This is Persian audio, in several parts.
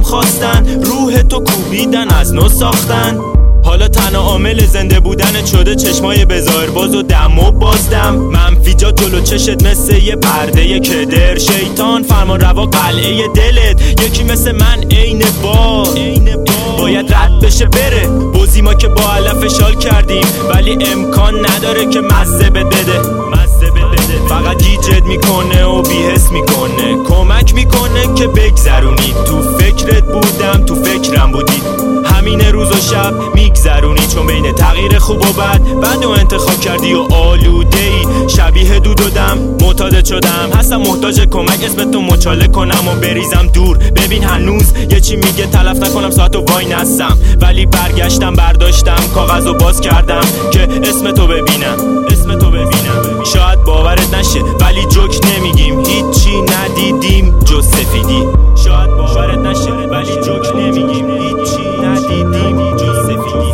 خواستن، روح تو کوبیدن از نو ساختن. حالا تنها عامل زنده بودنت شده چشمای بظاهر باز و دم و بازدم. منفی جا جلو چشت مثل یه پرده کدر، شیطان فرمان روا قلعه دلت. یکی مثل من عین باد باید رد بشه بره. بوزی ما که با علف شال کردیم ولی امکان نداره که مزه بده. فقط گیجت میکنه و بی‌حس میکنه، کمک میکنه که بگذرونی. تو فکرت بودم تو فکرم بودی، همین روز و شب میگذرونی. چون بین تغییر خوب و بد و انتخاب کردی و آلوده ای. شبیه دود و دم معتادت شدم، هستم محتاج کمک اسمتو مچاله کنم و بریزم دور. ببین هنوز یه چی میگه تلف نکنم ساعتو وای نستم، ولی برگشتم برداشتم کاغذو باز کردم که اسمتو ببینم. شاید باورت نشه ولی جوک نمیگیم، هیچی ندیدیم جز سفیدی. شاید باورت نشه ولی جوک نمیگیم، هیچی ندیدیم جز سفیدی.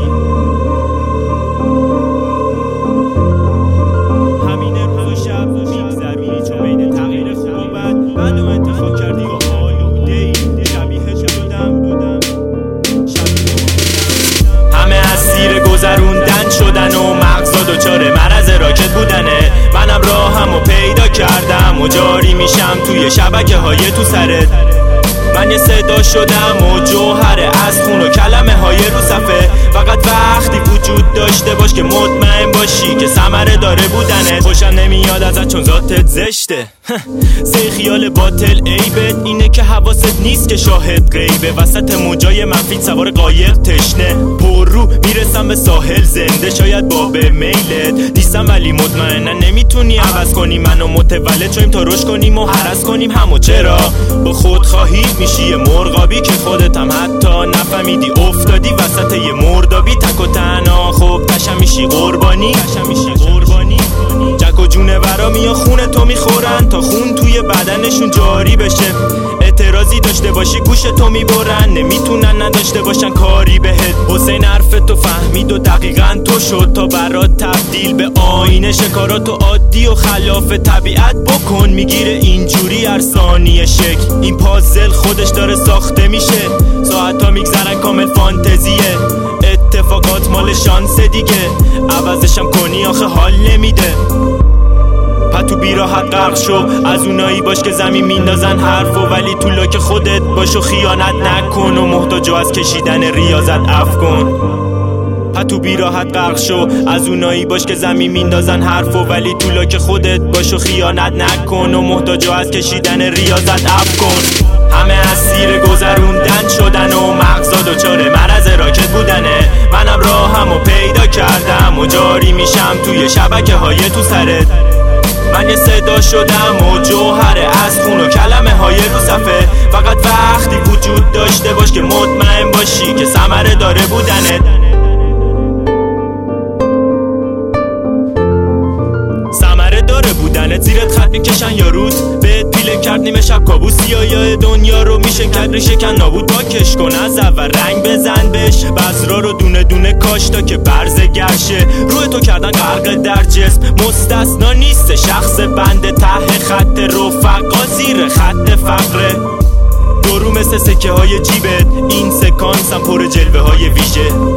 همین روز و شب میگذرونی چون بین تغییر خوب و بد و انتخاب کردی و آلوده ای. شبیه شدم همه اسیر گذروندن شدن و مغزا دچار مرض راکت بودنه. منم راهمو پیدا کردم و جاری میشم توی شبکه های تو سرت. من یه صدا شدم و جوهره از خون و کلمه های رو صفحه. فقط وقتی وجود داشته باش که مطمئن باشی که ثمره داره بودنت. خوشم نمیاد ازت چون ذاتت زشته. زی خیال باطل عیبت اینه که حواست نیست که شاهد غیبه. وسط موجای منفی سوار قایق تشنه، پر رو میرسم به ساحل زنده. شاید باب میلت نیستم ولی مطمئنن نمیتونی عوض کنی منو متولد شویم تا رشد کنیم و هرس کنیم همو. چرا با خودخواهی میشی یه مرغابی که خودت هم حتی نفهمیدی افتادی وسط یه مردابی. تک و تنها خب قشنگ میشی قربانی. جک و جونورا میان خون تو میخورن تا خون توی بدنشون جاری بشه. اعتراضی داشته باشی گوش تو میبرن، نمیتونن نداشته باشن کاری بهت. حسین حرف تو فهمید و دقیقاً تو شد تا برات تبدیل به آینه. شکاراتو عادی و خلاف طبیعت بکن، میگیره اینجوری هر ثانیه شکل. این پازل خودش داره ساخته میشه، ساعتا میگذرن کامل فانتزیه. اتفاقات مال شانس دیگه، عوضشم کنی آخه حال نمیده. پتو بیراحت غرق شو، از اونایی باش که زمین میندازن حرفو، ولی تو لاک خودت باش و خیانت نکن و محتاجو از کشیدن ریاضت عفو کن. پتو بیراحت غرق شو، از اونایی باش که زمین میندازن حرفو، ولی تو لاک خودت باش و خیانت نکن و محتاجو از کشیدن ریاضت عفو کن. همه اسیر گذروندن شدن و مغزا دچار مرض راکت بودنه. منم راهمو پیدا کردم و جاری میشم توی شبکه های تو سرت. من یه صدا شدم و جوهره از خون و کلمه های رو صفحه. فقط وقتی وجود داشته باش که مطمئن باشی که ثمره داره بودنت. زیرت خط میکشن یا روز بهت پیله کرد نیمه شب کابوس. سیایا دنیا رو میشه کد ریشه کن نابود پاکش کن. از اول رنگ بزن بهش، بذرا رو دونه دونه کاش تا که برزه گرشه. روح تو کردن غرق در جسم، مستثنا نیست شخص بنده ته خط رفقا زیر خط فقره. درو مثل سکه های جیبت، این سکانس هم پر جلوه های ویژه.